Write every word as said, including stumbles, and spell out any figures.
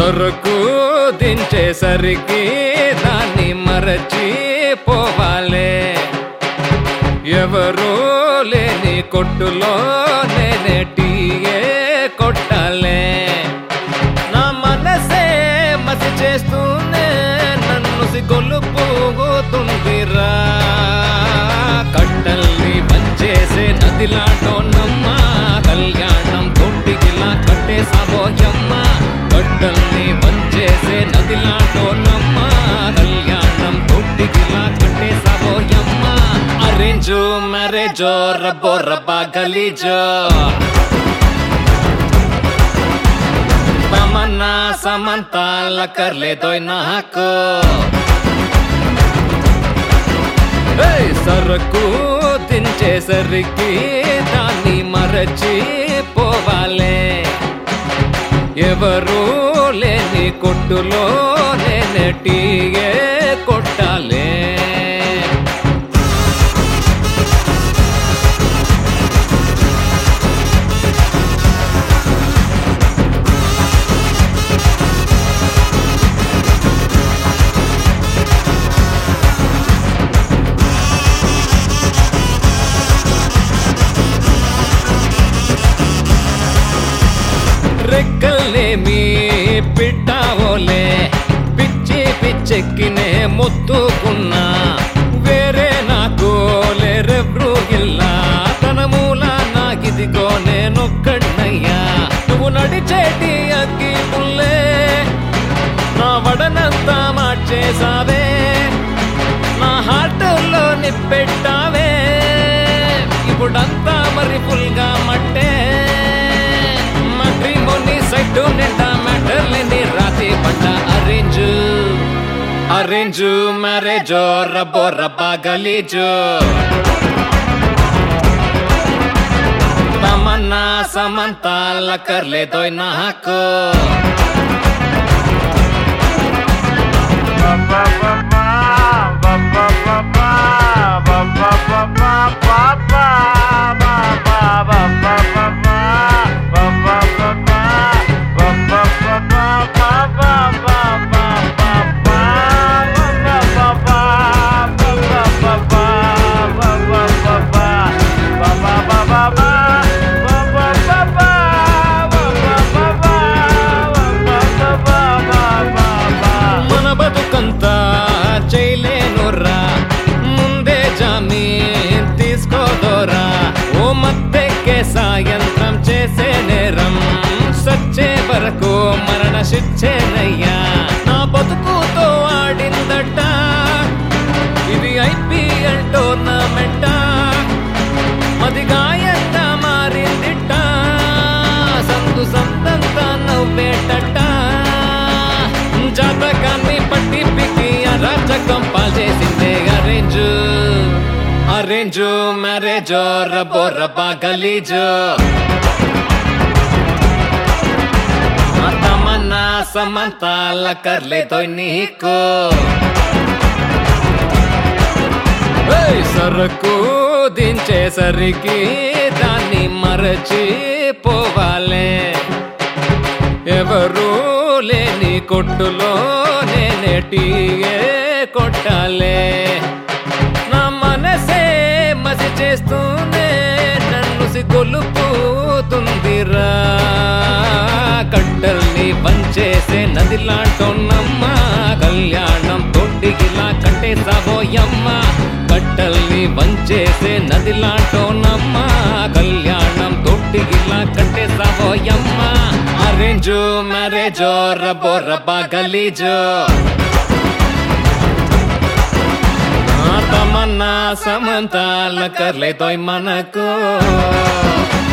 సరుకు దించేసరికి దాన్ని మరచి పోవాలే. ఎవరూ లేని కొట్టులో నేనే టీయే కొట్టాలే. నా మనసే మసి చేస్తూనే నన్ను సిగొలుపుతుందిరా. కట్టల్ని వంచేసే నదిలాటోనమ్మ, కళ్యాణం తొట్టికిలా కట్టేసాబోయమ్మ. కట్టల్ని వంచేసే నదిలాటోనమ్మ, కళ్యాణం తొట్టికిలా కట్టేసాబోయమ్మ. అరేంజు మ్యారేజో రబ్బో రబ్బా గలీజో, తమన్నా సమంతాల కర్లేదోయ్ నాకు. సరుకు దించేసరికి దాన్ని మరచి పోవాలే. ఎవరూ లేని కొట్టులో నేనే టీయే కొట్టాలే. రెక్కల్నేమి పిట్టావోలే, పిచ్చి పిచ్చెక్కినే మొత్తుకున్నా. వేరే నాకు లేరెవ్రూ ఇల్లా, తన మూల నాకిదిగో నేనొక్కడ్నయ్యా. నువ్వు నడిచేటి అగ్గి పుల్లే, నా వడనంతా మార్చేసావే. నా హార్ట్లో నిప్పెట్టావే, ఇప్పుడంతా మరి ఫుల్గా మట్టే. సైటు నిండా మ్యాటర్లేని రాతి పడ్డ. అరేంజు అరేంజు మ్యారేజో రబ్బో రబ్బా గలీజో, తమన్నా సమంతాల కర్లేదోయ్ నాకు. మన బతుకంతా చేయలేనురా, ముందే జామీన్ తీసుకోదోరా. ఓ మత్తెక్కే సాయంత్రం చేసే నేరం, సచ్చే వరకు మరణ శిక్షేనయ్యా. నా బతుకుతో ఆడిందట ఇది ఐపీఎల్ టోర్నమెంట, మది గాయంగా మారిందిట. సందు సంతంతా నవ్వేటట, జాతకాన్ని పట్టి పిక్కి అరాచకం పాల్చేసిందే. అరేంజు అరేంజు మ్యారేజో రబ్బో రబ్బా గలీజో, తమన్నా సమంతాల కర్లేదోయ్ నీకు. సరుకు దించేసరికి దాన్ని మరచి పోవాలే. ఎవరూ లేని కొట్టులో నేనే టీయే కొట్టాలే. నా మనసే మసి చేస్తూనే నన్ను సిగొలుపుతుందిరా. కట్టల్ని వంచేసే నదిలాటోనమ్మ, కళ్యాణం తొట్టికిలా కట్టేసాబోయమ్మ. కట్టల్ని వంచేసే నదిలాటోనమ్మ, కళ్యాణం తొట్టికిలా కట్టేసాబోయమ్మ. అరేంజు మ్యారేజో రబ్బో రబ్బా గలీజో, తమన్నా సమంతాల కర్లేదోయ్ మనకు.